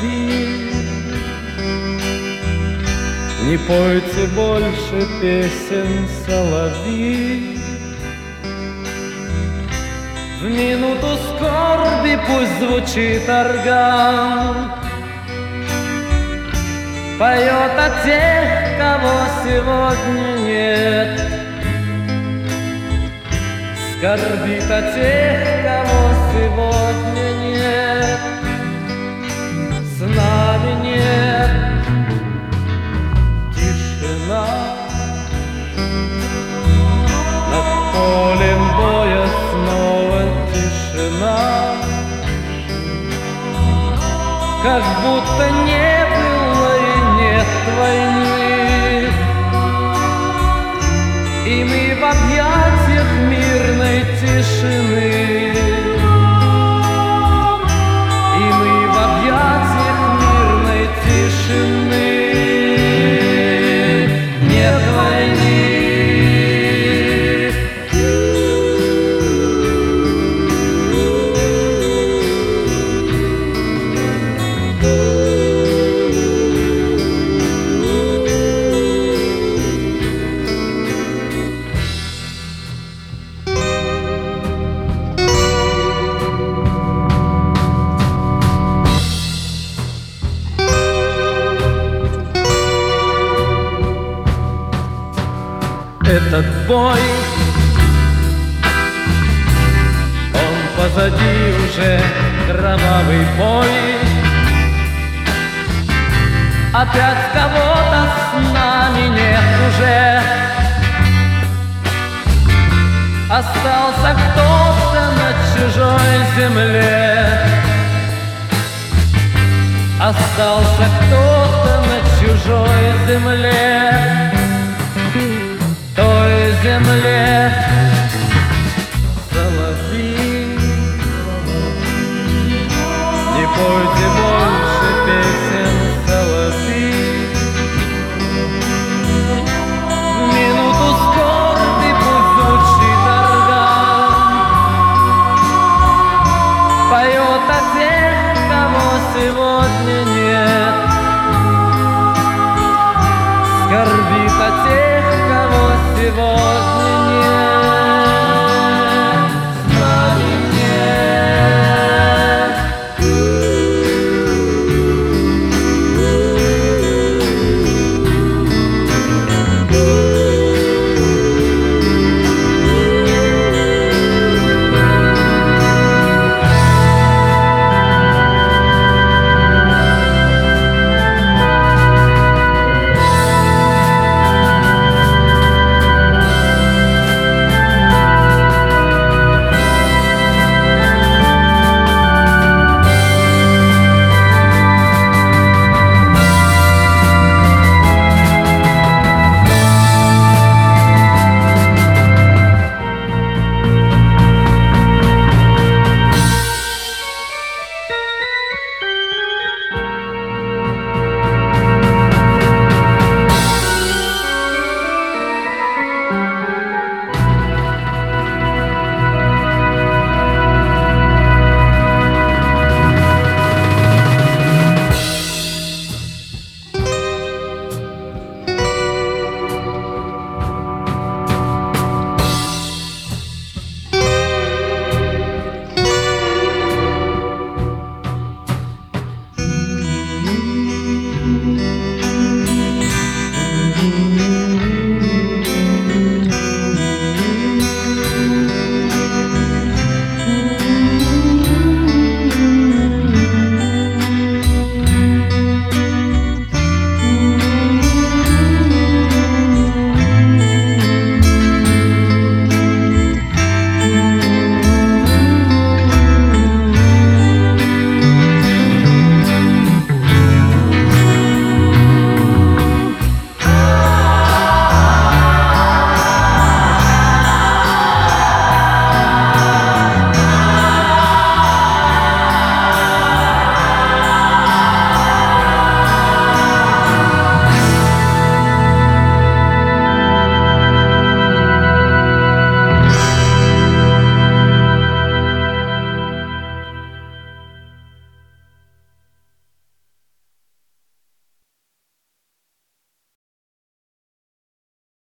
соловьи. Не пойте больше песен, соловьи. В минуту скорби пусть звучит орган, поет о тех, кого сегодня нет, скорбит о тех, кого сегодня нет, с нами нет. Тишина над полем боя, снова тишина, как будто не было и нет войны, и мы в объятиях мирной тишины, и мы в объятиях мирной тишины. Нет войны. Этот бой, он позади уже, кровавый бой. Опять кого-то с нами нет уже, остался кто-то на чужой земле, остался кто-то на чужой земле, той земле. Соловьи, не пойте больше песен, соловьи. В минуту скорби пусть звучит орган, поет о тех, кого сегодня нет, скорбит о тех, кого сегодня нет.